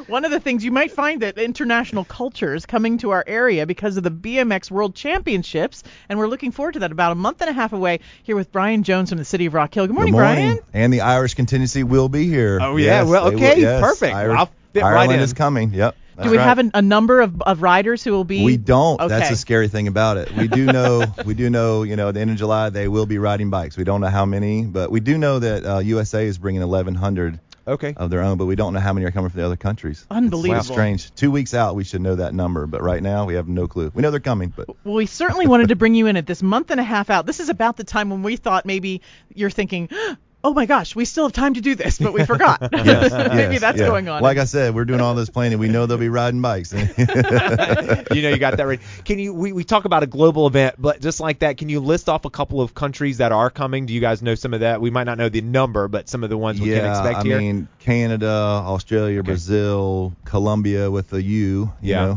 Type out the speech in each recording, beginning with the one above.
One of the things you might find that international culture is coming to our area because of the BMX World Championships, and we're looking forward to that about a month and a half away here with Brian Jones from the city of Rock Hill. Good morning, Brian. And the Irish contingency will be here. Oh, yeah. Well, okay, perfect. I'll fit Ireland right in. is coming. Yep. Do we have a number of riders who will be? We don't. Okay. That's the scary thing about it. We do know, at the end of July they will be riding bikes. We don't know how many, but we do know that USA is bringing 1,100 of their own, but we don't know how many are coming from the other countries. Unbelievable. It's strange. 2 weeks out, we should know that number, but right now we have no clue. We know they're coming, but. Well, we certainly wanted to bring you in at this month and a half out. This is about the time when we thought maybe you're thinking, oh my gosh, we still have time to do this, but we forgot. Maybe that's going on. Like I said, we're doing all this planning. We know they'll be riding bikes. You got that right. Can you? We talk about a global event, but just like that, can you list off a couple of countries that are coming? Do you guys know some of that? We might not know the number, but some of the ones we can expect here. I mean, Canada, Australia, Brazil, Colombia with a U.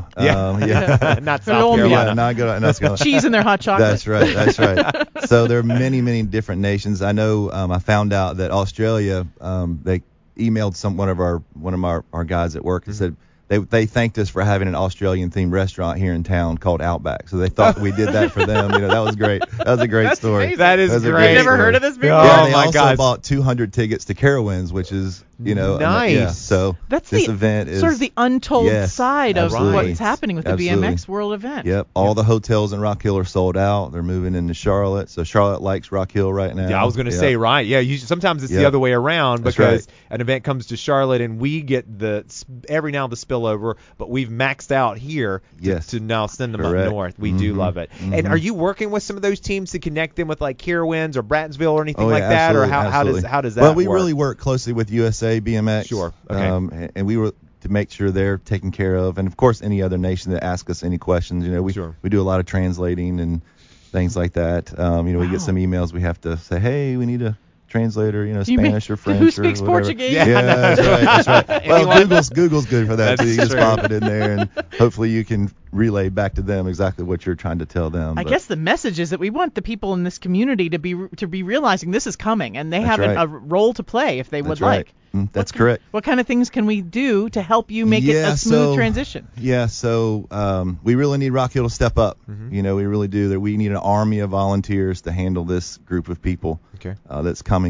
Not South Carolina. Yeah, not good. Cheese in their hot chocolate. That's right. So there are many different nations. I know. I found out that Australia, they emailed one of our guys at work and said they thanked us for having an Australian themed restaurant here in town called Outback. So they thought we did that for them. That was great. That was a great story. Amazing. That is great. I've never heard of this before. Yeah, they also bought 200 tickets to Carowinds, which is nice. So that's this event is sort of the untold side of what's happening with the BMX World event. Yep. All the hotels in Rock Hill are sold out. They're moving into Charlotte. So Charlotte likes Rock Hill right now. Yeah, I was going to say, right. Yeah, sometimes it's the other way around because an event comes to Charlotte and we get every now and the spillover, but we've maxed out here to now send them up north. We do love it. And are you working with some of those teams to connect them with like Carowinds or Brattonville or anything like that? Or how does that work? Well, we really work closely with USA BMX. Sure. Okay. And we were to make sure they're taken care of, and of course any other nation that asks us any questions. We do a lot of translating and things like that. We get some emails. We have to say, hey, we need a translator, Spanish or French. Who speaks or whatever. Portuguese? Yeah, that's right. Well, Google's good for that too. You can just pop it in there, and hopefully you can relay back to them exactly what you're trying to tell them. I guess the message is that we want the people in this community to be realizing this is coming, and they have a role to play if they would like. That's correct. What kind of things can we do to help you make it a smooth transition? Yeah, so we really need Rock Hill to step up. We really do. That we need an army of volunteers to handle this group of people that's coming.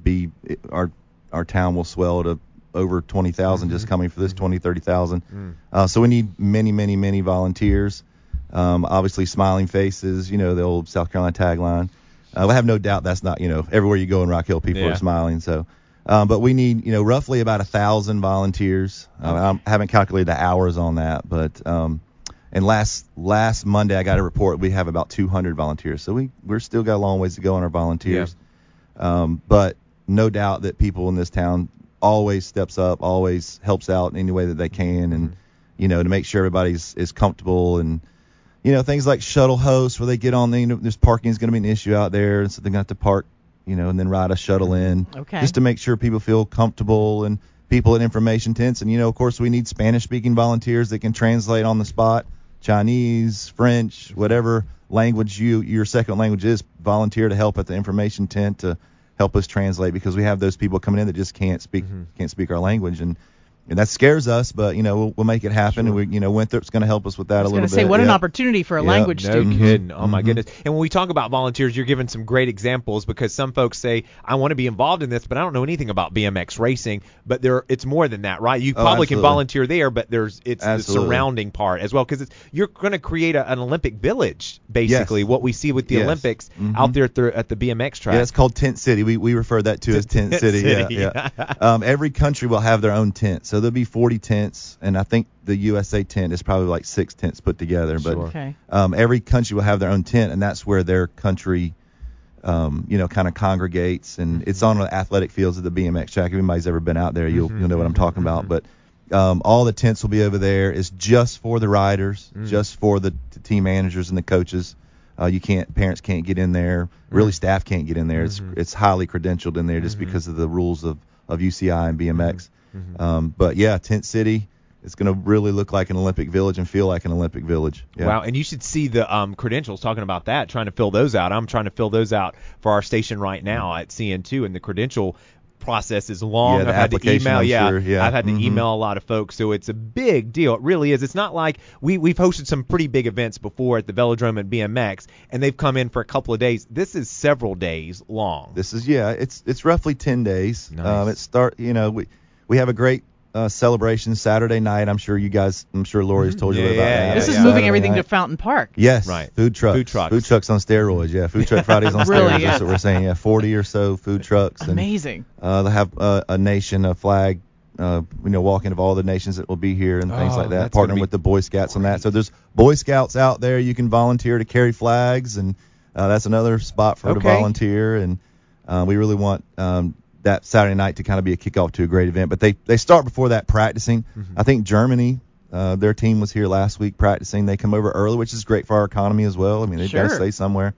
Our town will swell to over 20,000 just coming for this 30,000. So we need many volunteers. Obviously, smiling faces. The old South Carolina tagline. I have no doubt that's not. Everywhere you go in Rock Hill, people are smiling. So. But we need, roughly about 1,000 volunteers. I haven't calculated the hours on that, but and last Monday I got a report we have about 200 volunteers. So we're still got a long ways to go on our volunteers. But no doubt that people in this town always steps up, always helps out in any way that they can, and to make sure everybody's is comfortable and. Things like shuttle hosts where they get on. There's parking is going to be an issue out there, and so they're going to have to park. And then ride a shuttle in just to make sure people feel comfortable and people at information tents. And, of course, we need Spanish-speaking volunteers that can translate on the spot, Chinese, French, whatever language your second language is, volunteer to help at the information tent to help us translate because we have those people coming in that just can't speak our language. And that scares us, but, we'll make it happen. Sure. And Winthrop's going to help us with that a little bit. I was going to say, what an opportunity for a language student. No kidding. Oh, my goodness. And when we talk about volunteers, you're giving some great examples because some folks say, I want to be involved in this, but I don't know anything about BMX racing. But it's more than that, right? You probably can volunteer there, but it's the surrounding part as well because you're going to create an Olympic village, basically, what we see with the Olympics out there at the BMX track. Yeah, it's called Tent City. We refer that to as Tent City. Yeah. Every country will have their own tent. So there'll be 40 tents, and I think the USA tent is probably like 6 tents put together. But every country will have their own tent, and that's where their country, kind of congregates. And it's on the athletic fields of the BMX track. If anybody's ever been out there, you'll know what I'm talking about. But all the tents will be over there. It's just for the riders, just for the team managers and the coaches. Parents can't get in there. Really, staff can't get in there. It's highly credentialed in there just because of the rules of UCI and BMX. But yeah, Tent City, it's going to really look like an Olympic village and feel like an Olympic village. Yeah. Wow, and you should see the credentials talking about that, trying to fill those out. I'm trying to fill those out for our station right now at CN2, and the credential process is long. Yeah, I've had to email. I've had to Mm-hmm. email a lot of folks, so it's a big deal. It really is. It's not like we've hosted some pretty big events before at the Velodrome and BMX, and they've come in for a couple of days. This is several days long. This is it's roughly 10 days. Nice. We have a great celebration Saturday night. I'm sure Lori has told you about that. This is Saturday moving everything night. to Fountain Park. Yes, right. Food trucks on steroids. Yeah, food truck Fridays on Really, steroids. yeah. That's what we're saying. Yeah, 40 or so food trucks. Amazing. And, they'll have a flag, walking of all the nations that will be here and things like that. Partnering with the Boy Scouts on that. So there's Boy Scouts out there. You can volunteer to carry flags, and that's another spot for to volunteer. And we really want that Saturday night to kind of be a kickoff to a great event. But they start before that practicing. Mm-hmm. I think Germany, their team was here last week practicing. They come over early, which is great for our economy as well. I mean, they've got to stay somewhere.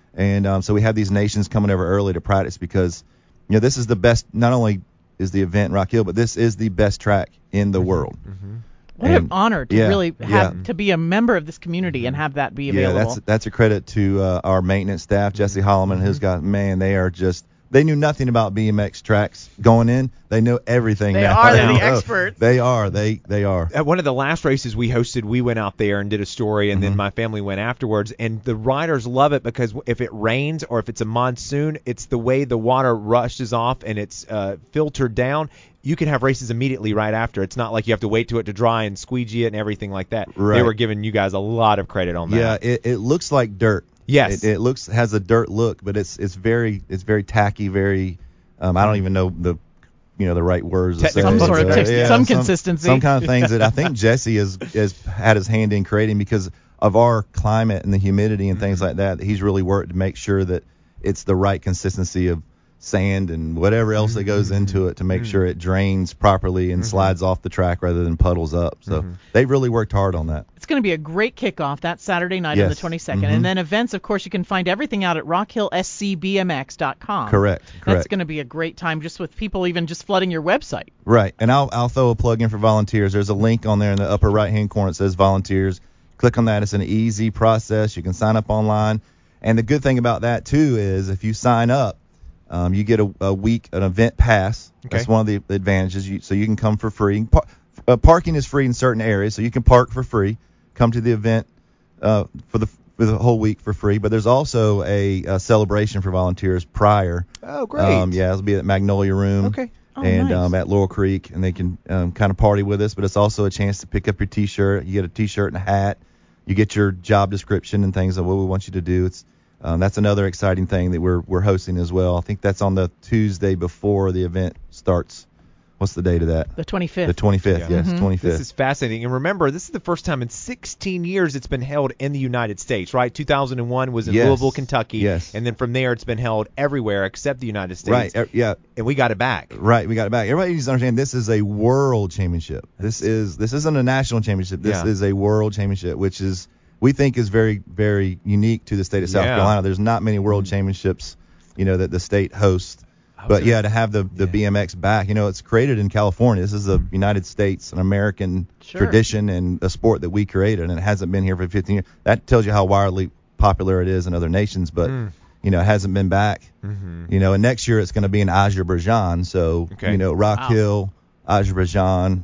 And so we have these nations coming over early to practice because, this is the best. Not only is the event Rock Hill, but this is the best track in the world. Mm-hmm. What an honor to really have to be a member of this community and have that be available. Yeah, that's a credit to our maintenance staff, Jesse Holloman, who's got, they are just. They knew nothing about BMX tracks going in. They know everything now. They're the experts. They are. They are. At one of the last races we hosted, we went out there and did a story, and then my family went afterwards. And the riders love it because if it rains or if it's a monsoon, it's the way the water rushes off and it's filtered down. You can have races immediately right after. It's not like you have to wait to it to dry and squeegee it and everything like that. Right. They were giving you guys a lot of credit on that. Yeah, it looks like dirt. Yes, it has a dirt look, but it's very tacky, very. I don't even know the right words. Some sort of some consistency, some kind of things that I think Jesse has had his hand in creating because of our climate and the humidity and things like that. He's really worked to make sure that it's the right consistency of sand and whatever else that goes into it to make sure it drains properly and slides off the track rather than puddles up. So they've really worked hard on that. It's going to be a great kickoff that Saturday night on the 22nd. And then events, of course, you can find everything out at rockhillscbmx.com. Correct. That's going to be a great time just with people even just flooding your website. Right. And I'll throw a plug in for volunteers. There's a link on there in the upper right-hand corner that says volunteers. Click on that. It's an easy process. You can sign up online. And the good thing about that, too, is if you sign up, you get an event pass. Okay. That's one of the advantages. So you can come for free. Parking is free in certain areas, so you can park for free. Come to the event for the whole week for free. But there's also a celebration for volunteers prior. Oh, great. It'll be at Magnolia Room. Okay. Nice. At Laurel Creek, and they can kind of party with us. But it's also a chance to pick up your T-shirt. You get a T-shirt and a hat. You get your job description and things of what we want you to do. That's another exciting thing that we're hosting as well. I think that's on the Tuesday before the event starts. What's the date of that? The 25th. The 25th, yes, 25th. This is fascinating. And remember, this is the first time in 16 years it's been held in the United States, right? 2001 was in Louisville, Kentucky. Yes. And then from there it's been held everywhere except the United States. Right, yeah. And we got it back. Right, we got it back. Everybody needs to understand this is a world championship. This isn't a national championship. This is a world championship, which is we think is very, very unique to the state of South Carolina. There's not many world championships, that the state hosts. But to have the BMX back, it's created in California. This is a United States, an American tradition and a sport that we created, and it hasn't been here for 15 years. That tells you how wildly popular it is in other nations, but it hasn't been back. And next year it's going to be in Azerbaijan, so Rock Hill, Azerbaijan,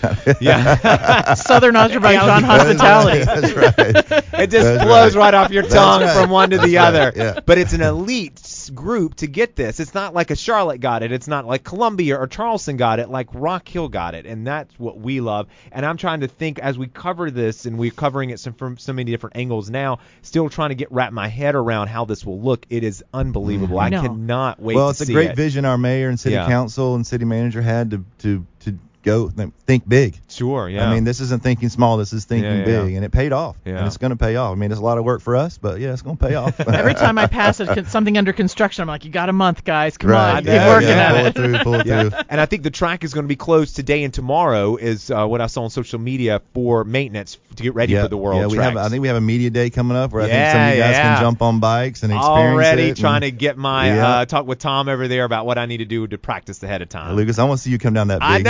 Southern Azerbaijan hospitality. That's right. It just blows right off your tongue from one to the other. Yeah. But it's an elite group to get this. It's not like a Charlotte got it. It's not like Columbia or Charleston got it. Like Rock Hill got it, and that's what we love. And I'm trying to think as we cover this, and we're covering it from so many different angles now. Still trying to wrap my head around how this will look. It is unbelievable. I cannot wait. Well, it's a great vision our mayor and city council and city manager had to go think big. Sure, yeah. I mean, this isn't thinking small. This is thinking big, and it paid off. Yeah. And it's going to pay off. I mean, it's a lot of work for us, but it's going to pay off. Every time I pass something under construction, I'm like, you got a month, guys. Come on, keep working at it. Pull it through. And I think the track is going to be closed today and tomorrow is what I saw on social media for maintenance to get ready for the World Tracks. I think we have a media day coming up where I think some of you guys can jump on bikes and experience already it. Trying to get my talk with Tom over there about what I need to do to practice ahead of time. Lucas, I want to see you come down that big hill. I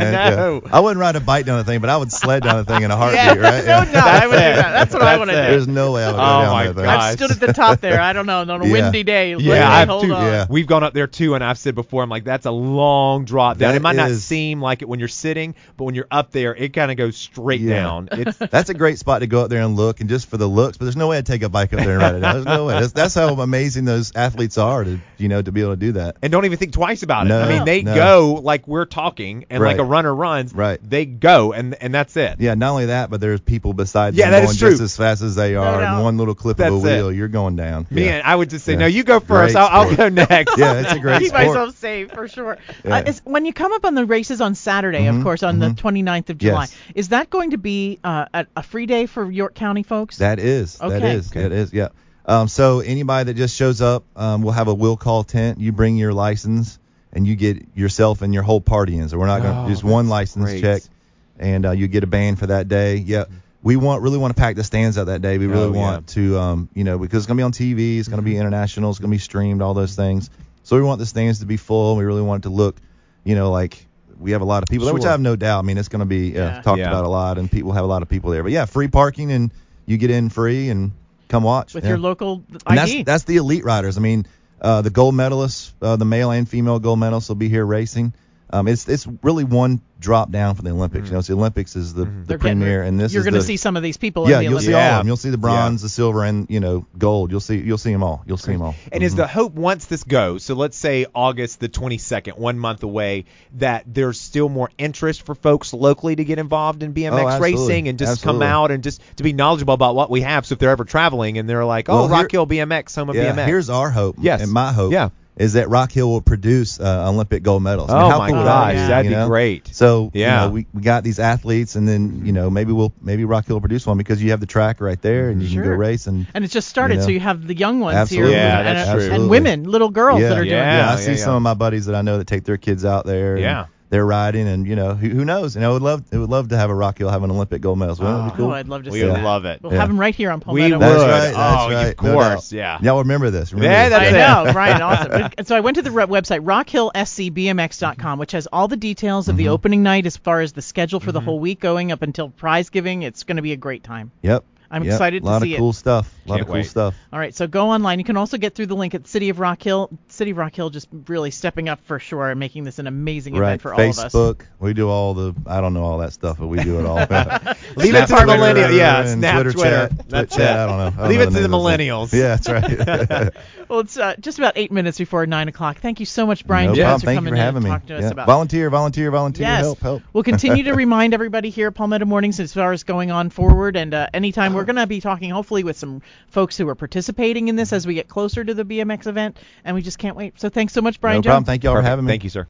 man. I know. Yeah. I wouldn't ride a bike down the thing, but I would sled down the thing in a heartbeat, Yeah, right? no doubt. I would do that. That's what I want to do. There's no way I would go Oh, down my that thing. gosh. I've stood at the top there. I don't know, on a windy day. Yeah, I've hold too. on. Yeah. We've gone up there too, and I've said before, I'm like, that's a long drop down. That It might not is. seem like it when you're sitting, but when you're up there, it kind of goes straight down. It's That's a great spot to go up there and look, and just for the looks. But there's no way I'd take a bike up there and ride it down. There's no way. That's how amazing those athletes are to be able to do that. and don't even think twice about it. No, I mean, they no. go like we're talking, and like Right. a runner runs. Right. They go, and that's it. Yeah, not only that, but there's people beside Yeah, them that is going true. just as fast as they are. doubt. And one little clip That's of a wheel, it. you're going down. Me Yeah. and I would just say, Yeah. no, you go first. Great I'll sport. go next. Yeah, it's a great Keep sport. myself safe for sure. Yeah. When you come up on the races on Saturday, of course, on the 29th of July, Yes. is that going to be a free day for York County folks? That is. Okay. That is. Yeah. So anybody that just shows up, we'll have a will call tent. You bring your license, and you get yourself and your whole party in. So we're not going to just one license great. check, and you get a band for that day. Yeah. We really want to pack the stands out that day. We really want to, because it's going to be on TV, it's going to be international, it's going to be streamed, all those things. So we want the stands to be full. We really want it to look, like we have a lot of people there, which I have no doubt. I mean, it's going to be talked about a lot, and people have a lot of people there. But yeah, free parking, and you get in free and come watch. With Yeah. your local And ID. that's the elite riders. I mean, the gold medalists, the male and female gold medalists will be here racing. It's really one drop down from the Olympics. Mm-hmm. The Olympics is the They're premier, getting- and this you're is going to the see some of these people yeah, in the you'll Olympics. see all Yeah. of them. You'll see the bronze, the silver, and gold. You'll see them all. You'll see them all. And is the hope once this goes, so let's say August the 22nd, 1 month away, that there's still more interest for folks locally to get involved in BMX absolutely. racing and just Absolutely. come out and just to be knowledgeable about what we have. So if they're ever traveling and they're like, Well, Rock Hill BMX, home of Yeah, BMX. here's our hope. Yes. And my hope. Yeah. Is that Rock Hill will produce Olympic gold medals. I mean, Oh, how my cool would gosh, that be, that'd you be know? great. So Yeah. we got these athletes, and then maybe Rock Hill will produce one because you have the track right there, and you can go Sure. race. And And it's just started, so you have the young ones Absolutely. here. Yeah, and, that's true. and women, little girls yeah, that are doing Yeah. I see some of my buddies that I know that take their kids out there. And Yeah. they're riding, and who knows? And I would love to have a Rock Hill have an Olympic gold medal. Wouldn't that be it. cool? Oh, I'd love to We see would that. love it. We'll have them right here on We Palmetto. would. That's right. Oh, That's right. of No course, doubt. yeah. Y'all remember this. Yeah, that's I it. know, right? Awesome. So I went to the website rockhillscbmx.com, which has all the details of the opening night as far as the schedule for the whole week going up until prize giving. It's going to be a great time. Yep. I'm Yep. excited to see A lot it. of cool stuff. A lot Can't of cool wait. stuff. All right, so go online. You can also get through the link at City of Rock Hill. City of Rock Hill just really stepping up for sure and making this an amazing Right. event for all of us. Facebook. We do I don't know all that stuff, but we do it all. Leave it to the Twitter millennials. Yeah, and Snap, Twitter Twitter. chat. That's Chat, it. I don't know. Leave it to the names of those millennials. things. Yeah, that's right. Well, it's just about 8 minutes before 9 o'clock. Thank you so much, Brian No Jones, problem. for Thank you coming for in having and me. talking to us Yeah. about Volunteer. Yes. Help. We'll continue to remind everybody here at Palmetto Mornings as far as going on forward. And anytime we're going to be talking, hopefully, with some folks who are participating in this as we get closer to the BMX event. And we just can't wait. So thanks so much, Brian No Jones. problem. Thank you all for Perfect. having me. Thank you, sir.